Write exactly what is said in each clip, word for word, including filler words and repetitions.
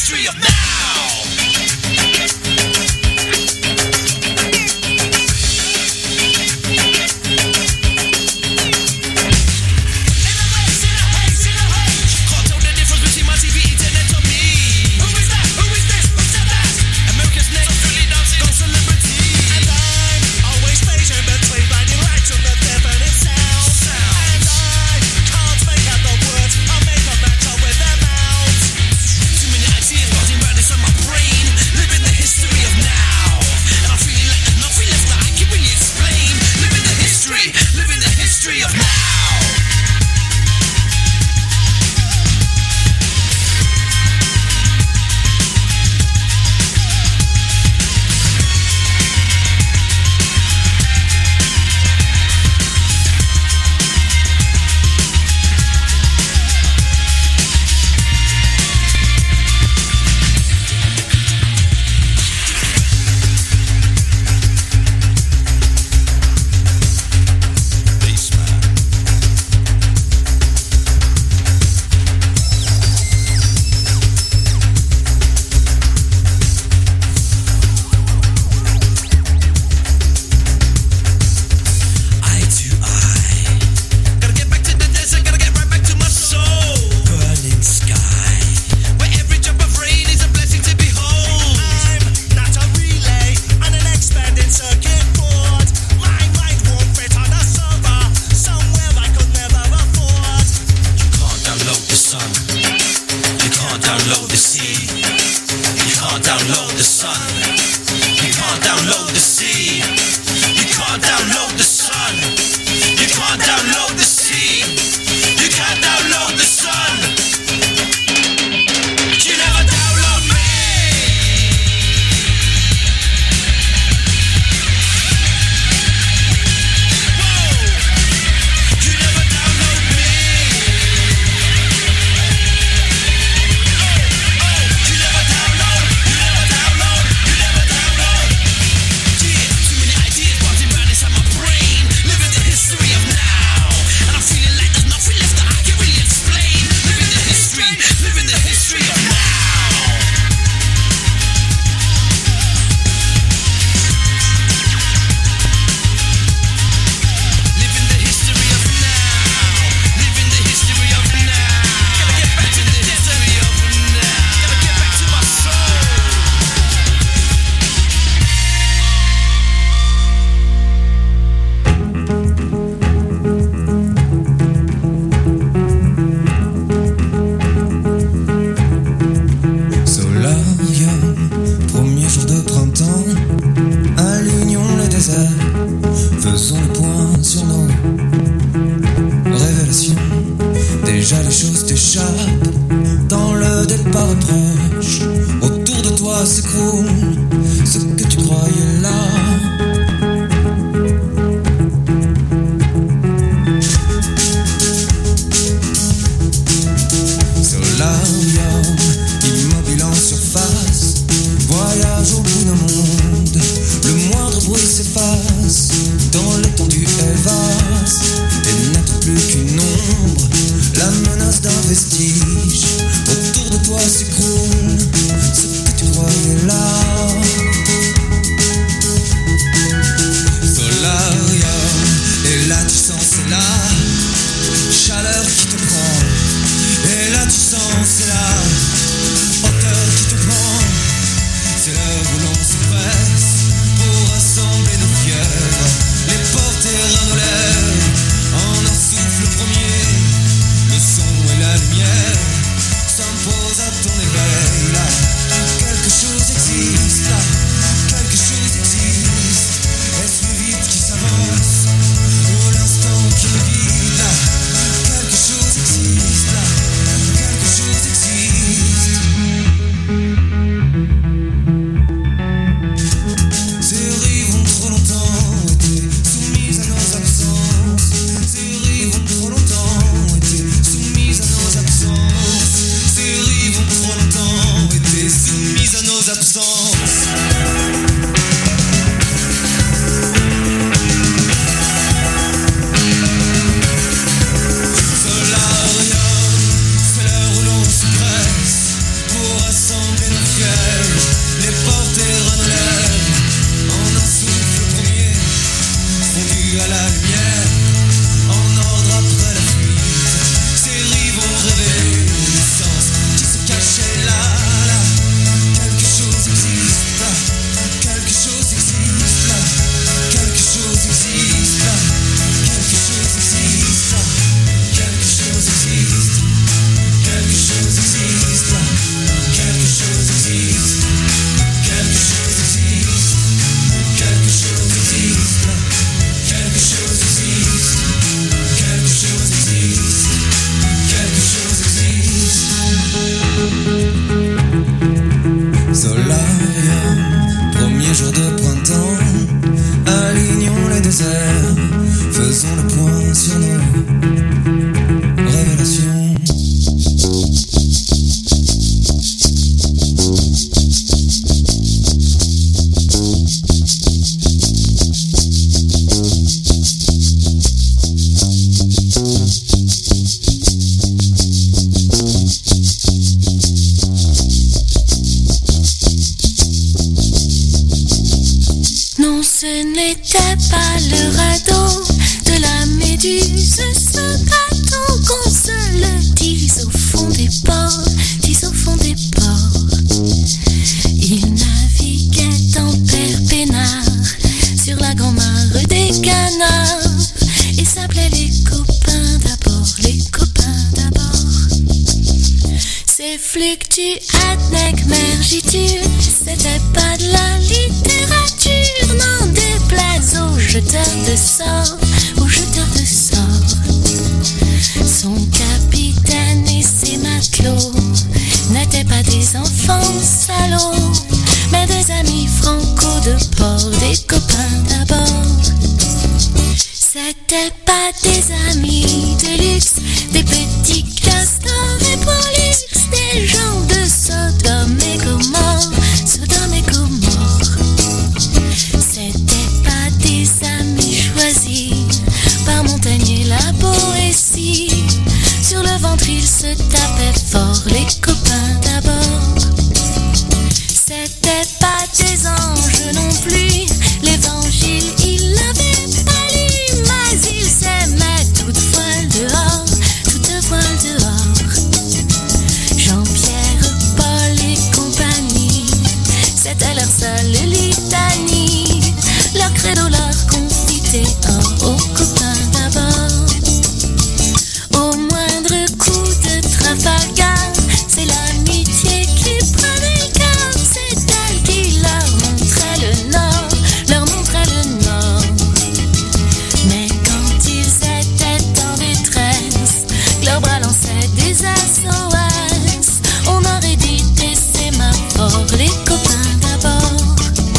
history of now. Ensemble Ce n'était pas le radeau de la Méduse, ce bateau qu'on se le dise au fond des ports, dise au fond des ports. Il naviguait en père peinard sur la grand-mare des canards et s'appelait les copains d'abord, les copains d'abord. C'est fluctu, adnec, mergiture, c'était pas de la littérature, n'en déplaise aux jeteurs de sorts, aux jeteurs de sorts. Son capitaine et ses matelots n'étaient pas des enfants salauds, mais des amis franco de port, des copains d'abord. C'était pas des amis de luxe, des petits castors et pollux, des gens de Sodome et Gomorre, Sodome et Gomorre. C'était pas des amis choisis par Montaigne la poésie. Sur le ventre ils se tapaient fort, les copains d'abord. C'était pas des anges non plus, l'évangile il l'avait pas lu, mais ils s'aimaient toute voile dehors, toute voile dehors. Jean-Pierre, Paul et compagnie, c'était leur seule litanie, leur credo, leur confité or aux copains d'abord. Au moindre coup de Trafalgar, c'est l'amitié qui prenait le cœur, c'est elle qui leur montrait le nord, leur montrait le nord. Mais quand ils étaient en détresse, leurs bras lançaient des S O S, on aurait dit des sémaphores, les copains d'abord.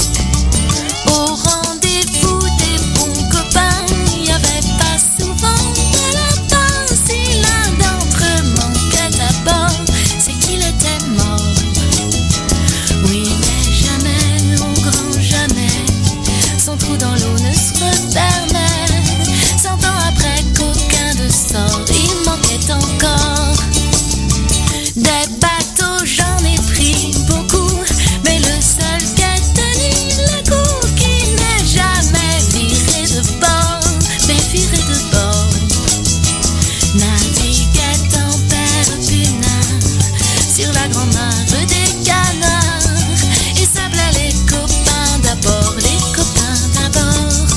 Au rendez-vous des bons copains, il y avait pas souvent de lapin. Si l'un d'entre eux manquait à bord, c'est qu'il était mort. Oui, mais jamais, au grand jamais, son trou dans l'eau ne se refermait. Cent ans après qu'aucun de sort, il manquait encore. Des bateaux j'en ai pris beaucoup, mais le seul qui a tenu le coup, qui n'est jamais viré de bord, mais viré de bord, naviguait en père peinard sur la grand-mare des canards et s'appelait les copains d'abord, les copains d'abord.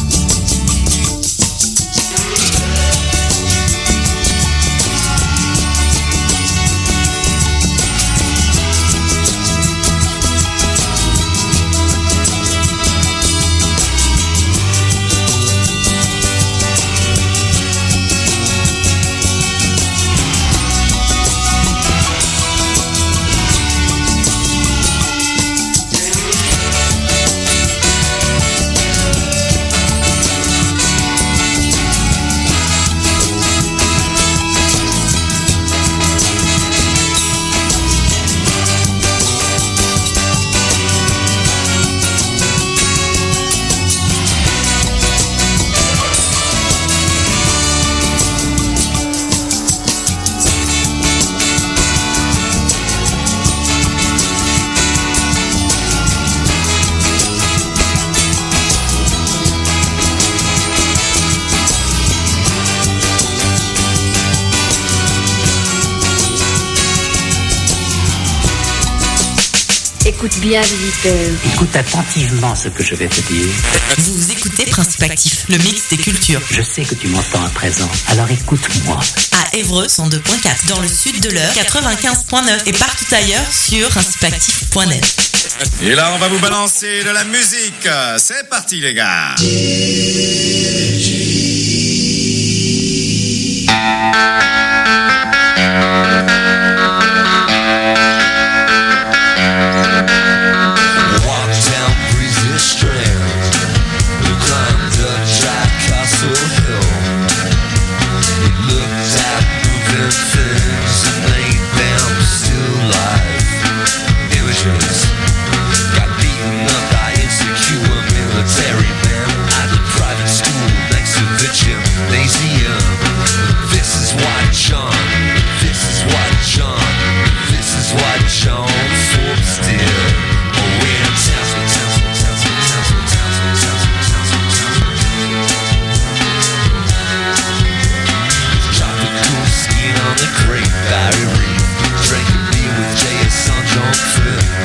Écoute bien, visiteur. Écoute attentivement ce que je vais te dire. Vous écoutez Principe Actif, le mix des cultures. Je sais que tu m'entends à présent, alors écoute-moi. À Évreux, cent deux virgule quatre, dans le sud de l'Eure, quatre-vingt-quinze virgule neuf et partout ailleurs sur principe actif point net. Et là, on va vous balancer de la musique. C'est parti, les gars.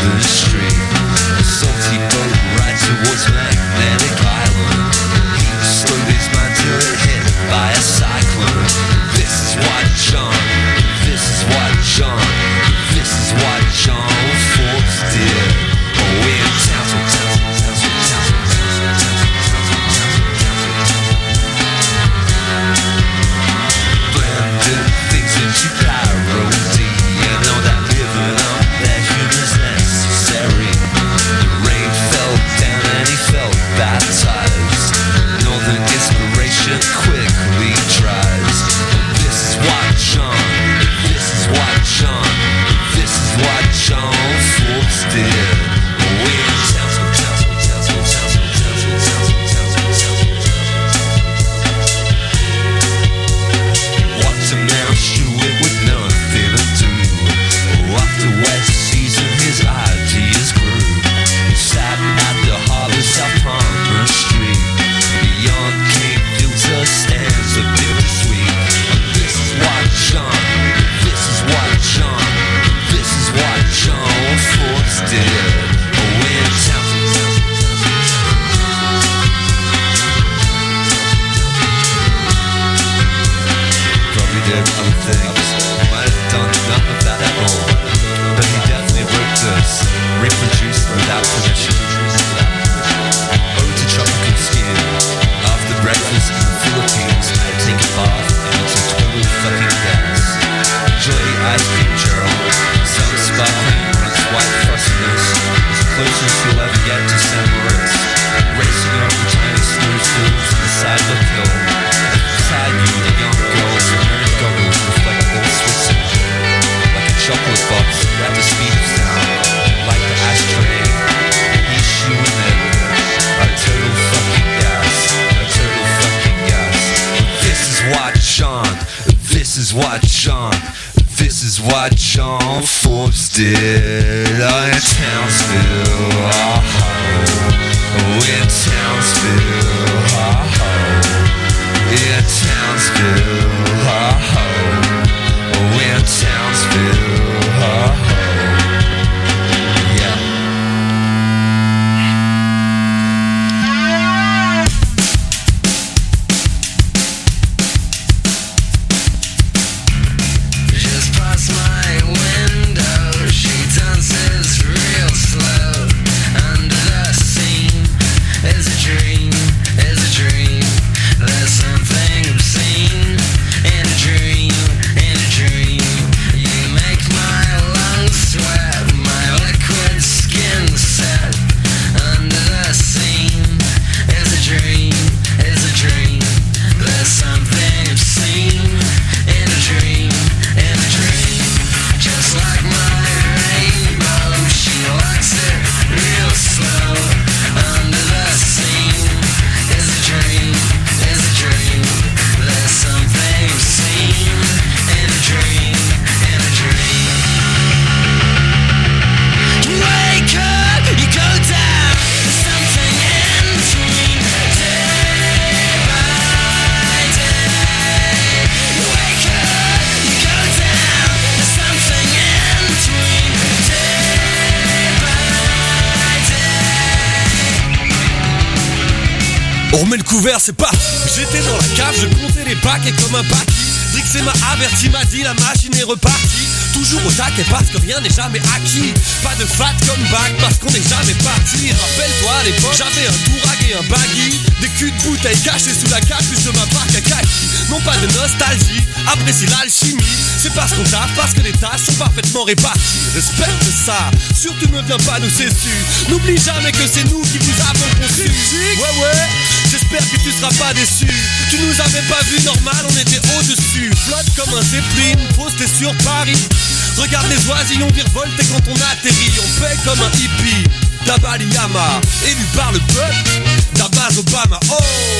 the street. A salty boat right towards Magnetic Island. He slowed his mind till it hit by a cyclone. This is what John, this is what John, this is what John Forbes did. Oh, in Townsville, Townsville, Townsville, Townsville, Townsville, blended things into parody. You know that living on that humor's necessary. The rain fell down and he felt baptized. Northern inspiration quickly dries. This is what John, this is what John, this is what John Forbes did. Oh, in Townsville, Townsville, Townsville, Townsville, Townsville, Townsville, Townsville, Townsville. He walked a Mount Stewart with nothing to do. After wet season, his ideas grew. He sat at the harbor, South Palmer Street. Beyond Cape Filter stands a bittersweet. This is what John, this is what John, this is what John Forbes did. Oh, in Townsville, Townsville, Townsville. Probably did other things. Might have done none of that at all. But he definitely wrote this, reproduced without permission. Ode to tropical skin. After breakfast in the Philippines, I take a bath and it's a total fucking gas. Enjoy ice cream, Gerald. Sun sparkling, runs white frostiness. As close as you'll ever get to San Moritz. Racing up the tiny snowfields on the side of the hill. Beside you, the young girls in nerd goggles reflect all Switzerland. Like a chocolate box at the speed of sound. Like the ashtray, each shoe in it. A total fucking gas, a total fucking gas. This is what John, this is what John, this is what John Forbes did. Oh, in Townsville, oh, oh, in Townsville, oh, in Townsville, oh, oh, in Townsville, oh, yeah. Just past my window, she dances real slow. Under the scene is a dream, is a dream. There's something obscene in a dream, in a dream. You make my lungs sweat, my liquid skin set. Under the scene is a dream, is a dream. There's something obscene in a dream, in a dream. Just like my rainbow, she likes it real slow. Under the scene is a dream, is a dream. There's something obscene in a dream, in a dream. You wake up, you go down. There's something in between, day by day. You wake up, you go down. There's something in between, day by day. On remet le couvert, c'est pas. J'étais dans la cave, je comptais les paquets comme un paquet. Drixé m'a averti, m'a dit la machine est repartie. Toujours au taquet parce que rien n'est jamais acquis. Pas de fat comme bac parce qu'on n'est jamais parti. Rappelle-toi à l'époque, j'avais un tourag et un baggy. Des culs de bouteilles cachés sous la capuche de ma barque à kaki. Non pas de nostalgie, apprécie l'alchimie. C'est parce qu'on taffe, parce que les tâches sont parfaitement réparties. Respecte ça, surtout ne viens pas nous cessus. N'oublie jamais que c'est nous qui vous avons conçu. Ouais ouais, j'espère que tu seras pas déçu. Tu nous avais pas vu normal, on était au-dessus. Flotte comme un zeppelin, posté sur Paris. Regarde les oisillons virevolter quand on atterrit. On paie comme un hippie, Dabali Yama. Élu par le peuple, d'Abbas Obama. Oh!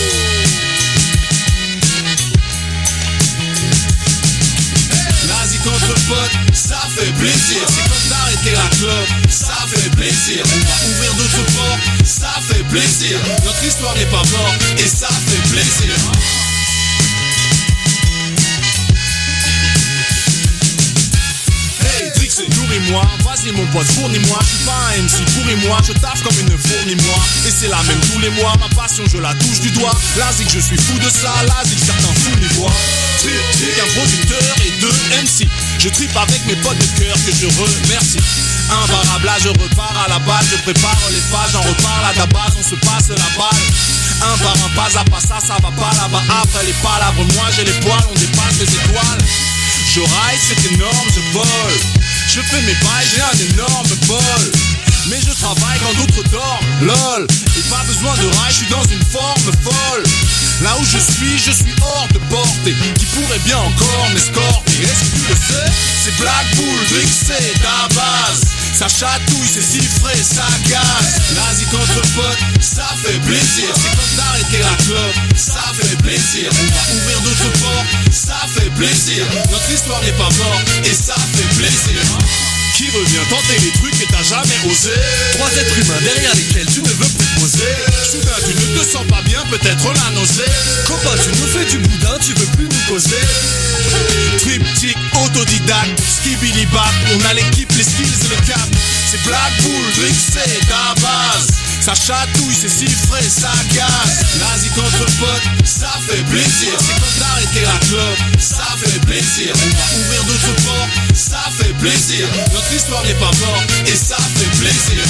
Nazi contre pote, ça fait plaisir. C'est comme d'arrêter la clope, ça fait plaisir. On va ouvrir d'autres portes, ça fait plaisir. Notre histoire n'est pas morte et ça fait plaisir. Hey, Drix, nourris-moi, vas-y Vas-y mon pote, fournis-moi. Je suis pas un M C, pourris-moi. Je taffe comme une fourmi moi. Et c'est la même tous les mois. Ma passion, je la touche du doigt. La zik, je suis fou de ça. La zik, certains fous les voient. Trip, un producteur et deux M C. Je tripe avec mes potes de cœur que je remercie. Imparable, là je repars à la balle. Je prépare les phases, j'en reparle à ta base. On se passe la balle. Un par un, pas à pas, ça, ça va pas là-bas. Après les palabres, moi j'ai les poils, on dépasse les étoiles. Je ride, c'est énorme, je vole. Je fais mes bails, j'ai un énorme bol. Mais je travaille quand d'autres dorment, lol. Et pas besoin de ride, je suis dans une forme folle. Là où je suis, je suis hors de portée. Qui pourrait bien encore m'escorter. Est-ce que tu le sais? C'est Black Bull, Drix, c'est ta base. Ça chatouille, c'est si frais, ça gaze. La zik entre potes, ça fait plaisir. C'est comme d'arrêter la clope, ça fait plaisir. On va ouvrir d'autres portes, ça fait plaisir. Notre histoire n'est pas morte, et ça fait plaisir. Qui revient tenter les trucs que t'as jamais osé? Trois êtres humains derrière lesquels tu ne veux plus poser. Soudain tu ne te sens pas bien, peut-être la nausée. Copain, tu nous fais du boudin, tu veux plus nous causer. Triptyque, autodidacte, skibidi bap. On a l'équipe, les skills et le cap. C'est Black Bull, Drix, c'est ta base. Ça chatouille, c'est si frais, ça casse. La zik entre potes, ça fait plaisir. C'est comme d'arrêter la clope, ça fait plaisir. On va ouvrir d'autres portes, ça fait plaisir. Notre histoire n'est pas morte, et ça fait plaisir.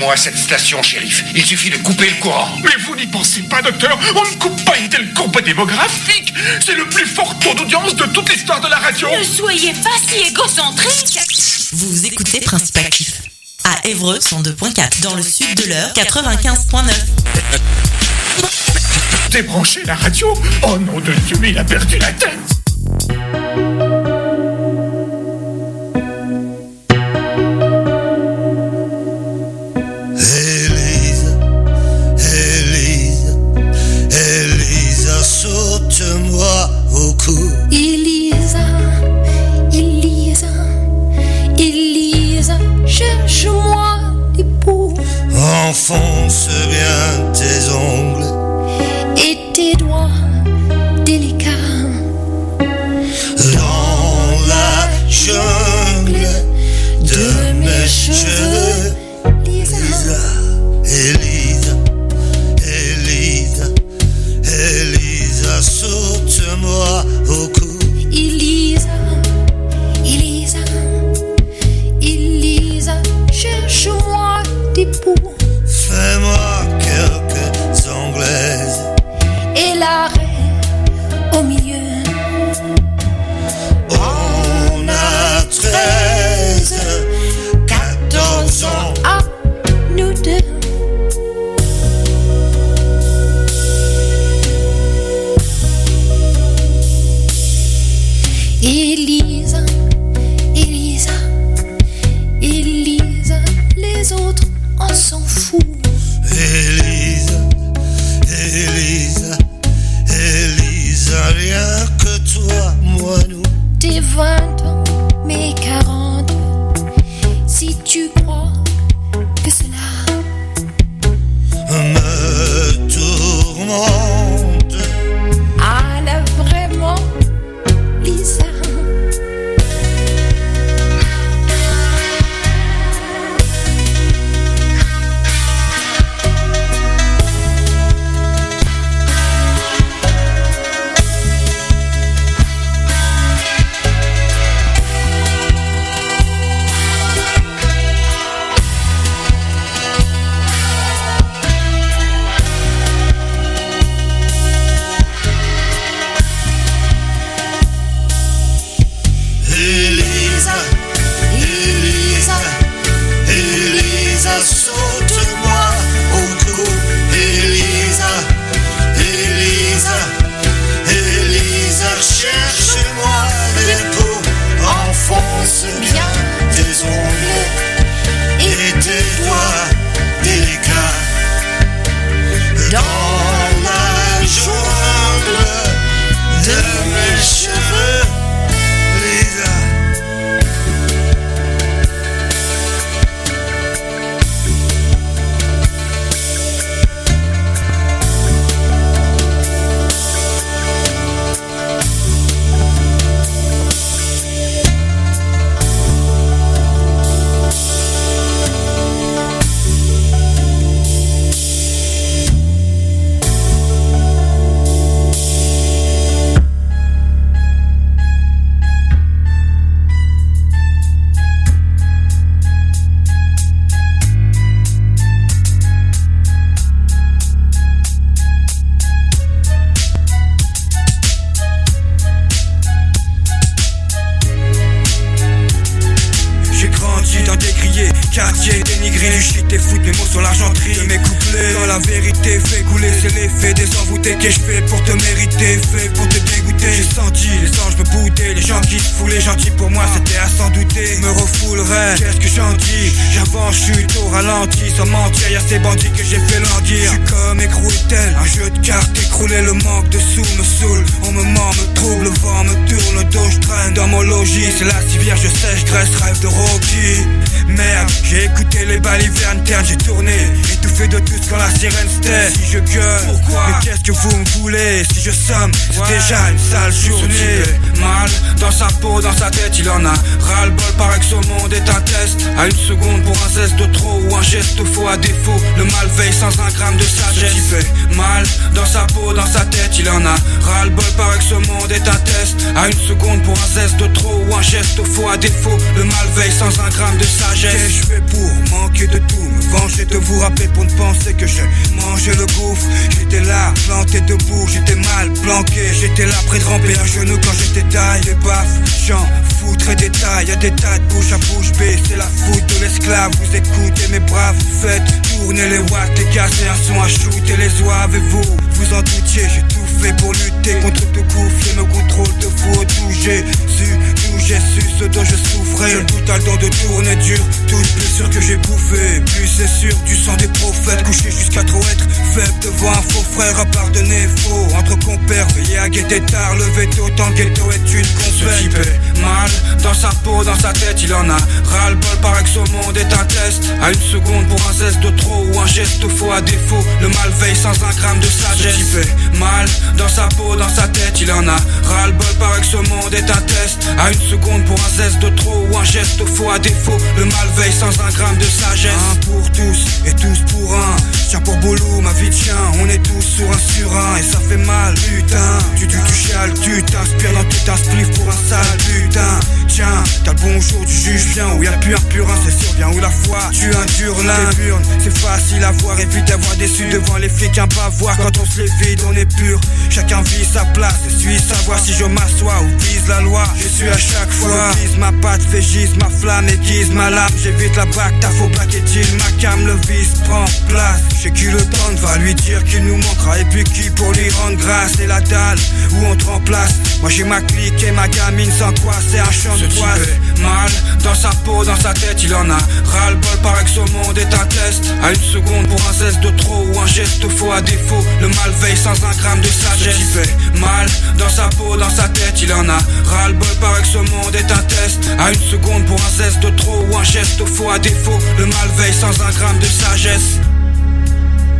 Arrêtez-moi cette station, shérif. Il suffit de couper le courant. Mais vous n'y pensez pas, docteur. On ne coupe pas une telle courbe démographique. C'est le plus fort taux d'audience de toute l'histoire de la radio. Ne soyez pas si égocentrique. Vous écoutez Principe Actif à Évreux cent deux point quatre, dans le sud de l'Eure quatre-vingt-quinze point neuf. Débranchez la radio. Oh nom de Dieu, mais il a perdu la tête. Élise, Élise, Élise, saute-moi au cou. Elisa, Elisa, Elisa, cherche-moi des poux. Enfonce bien tes ongles et tes doigts délicats dans la jungle de mes cheveux. Elisa, Elisa, Elisa, Elisa, saute-moi au cou. Elisa, Elisa, Elisa, cherche-moi des poux. Fais-moi quelques anglaises et la reine au milieu. On a treize, quatorze ans. Ah, nous deux. Elisa, Elisa, Elisa, les autres on s'en fout. Élisa, Élisa, Élisa, rien que toi, moi, nous. Tes vingt ans, mes quarante. Si tu crois que cela me tourmente, ah là vraiment, Lisa. Élisa, Élisa, Élisa, saute-moi au cou. Élisa, Élisa, Élisa, cherche-moi les peaux. Enfonce bien tes ongles et tes doigts délicats dans la jungle de mes cheveux. Lisa. Quartier dénigré, du shit et foot, mes mots sur l'argenterie de mes couplets. Quand la vérité fait couler, c'est l'effet des envoûtés que je fais pour te mériter, fait pour te dégoûter. J'ai senti les anges me bouder, les gens qui se foulaient gentils pour moi, c'était à s'en douter. Me refoulerait, qu'est-ce que j'en dis? J'avance, chute au ralenti, sans mentir, y'a ces bandits que j'ai fait languir. J'suis comme écroué tel, un jeu de cartes écroulé, le manque de sous me saoule. On me ment, me trouble, le vent me tourne, le dos j'traîne. Dans mon logis, c'est la civière, je sèche, graisse, rêve de Rocky. Merde, j'ai écouté les balivernes ternes, j'ai tourné, étouffé de tout quand la sirène se tait. Si je gueule, pourquoi? Mais qu'est-ce que vous me voulez? Si je somme, c'est ouais. déjà une sale journée. Mal dans sa peau, dans sa tête, il en a ras-le-bol, paraît que ce monde est un test. À une seconde pour un zeste de trop ou un geste faux à défaut. Le mal veille sans un gramme de sagesse. Ce type est mal dans sa peau, dans sa tête, il en a ras-le-bol, paraît que ce monde est un test. À une seconde pour un zeste de trop ou un geste faux à défaut. Le mal veille sans un gramme de sagesse. Qu'est-ce que je fais pour manquer de tout, me venger de vous rappeler pour ne penser que je mangeais le gouffre. J'étais là, planté debout, j'étais mal planqué. J'étais là près de ramper à genoux quand j'étais taille. Les baffes, j'en fous très détail. Y'a des tas de bouche à bouche bée, c'est la faute de l'esclave. Vous écoutez mes braves, faites tourner les watts et casser un son à shooter les oies. Et vous, vous en doutiez, j'ai tout fait pour lutter contre tout gouffre et me contrôle de vous. D'où j'ai su, d'où j'ai su ce dont je souffrais. J'ai tout à le temps de tourner dur, toute blessure que j'ai bouffée. Puis c'est sûr, du sang des prophètes, couché jusqu'à trop être faible devant un faux frère à pardonner faux. Entre compères, veillez à guetter tard, le veto tant le ghetto est une compète. Ce type est mal dans sa peau, dans sa tête, il en a ras-le-bol, paraît que ce monde est un test. À une seconde pour un zeste de trop ou un geste faux à défaut. Le mal veille sans un gramme de sagesse. Ce type est mal dans sa peau, dans sa tête, il en a ras-le-bol, paraît que ce monde est un test. À une seconde pour un zeste de trop ou un geste faux à défaut. Le mal veille sans un gramme de sagesse. Un pour tous et tous pour un. Tiens pour boulot, ma vie de chien. On est tous sur un sur un et ça fait mal, putain. Tu tu tu chiales, tu t'inspires dans tout un spliff pour un sale putain. Tiens, t'as le bonjour du juge bien où y'a plus un purin, c'est sûr bien où la foi. Tu un dur l'imburne, c'est facile à voir. Évite d'avoir déçu devant les flics, un bavoir. Quand on se les vide, on est pur. Chacun vit sa place et suit savoir si je m'assois ou vise la loi. Je suis à chaque fois. Vise ma patte, fait gise ma flamme, aiguise ma lame. J'évite la bac, ta faux bac et deal. Ma cam, le vice prend place. J'ai qui le temps va lui dire qu'il nous manquera. Et puis qui pour lui rendre grâce. C'est la dalle où on te remplace. Moi j'ai ma clique et ma gamine sans quoi c'est un champ de toile. Mal dans sa peau, dans sa tête, il en a ras-le-bol, paraît que ce monde est un test. À une seconde pour un zeste de trop ou un geste faux à défaut. Le mal veille sans un gramme de sagesse. Ce type est mal dans sa peau, dans sa tête, il en a ras-le-bol, paraît que ce monde est un test. À une seconde pour un zeste de trop ou un geste faux à défaut. Le mal veille sans un gramme de sagesse.